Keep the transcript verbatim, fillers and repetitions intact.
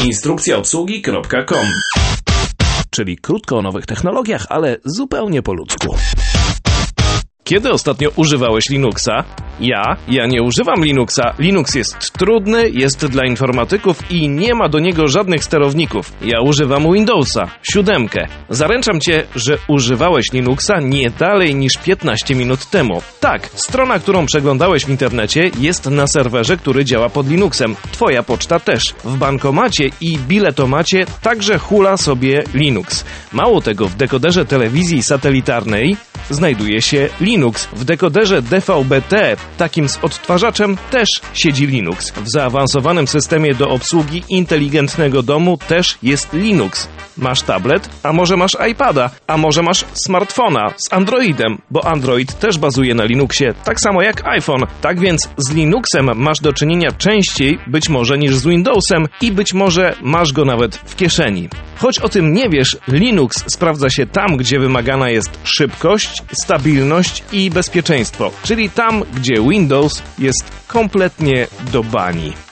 instrukcja obsługi kropka com. Czyli krótko o nowych technologiach, ale zupełnie po ludzku. Kiedy ostatnio używałeś Linuxa? Ja? Ja nie używam Linuxa. Linux jest trudny, jest dla informatyków i nie ma do niego żadnych sterowników. Ja używam Windowsa, siódemkę. Zaręczam cię, że używałeś Linuxa nie dalej niż piętnaście minut temu. Tak, strona, którą przeglądałeś w internecie, jest na serwerze, który działa pod Linuxem. Twoja poczta też. W bankomacie i biletomacie także hula sobie Linux. Mało tego, w dekoderze telewizji satelitarnej znajduje się Linux. W dekoderze D V B T, takim z odtwarzaczem, też siedzi Linux. W zaawansowanym systemie do obsługi inteligentnego domu też jest Linux. Masz tablet? A może masz iPada? A może masz smartfona z Androidem? Bo Android też bazuje na Linuxie, tak samo jak iPhone. Tak więc z Linuxem masz do czynienia częściej, być może, niż z Windowsem i być może masz go nawet w kieszeni. Choć o tym nie wiesz, Linux sprawdza się tam, gdzie wymagana jest szybkość, stabilność i bezpieczeństwo, czyli tam, gdzie Windows jest kompletnie do bani.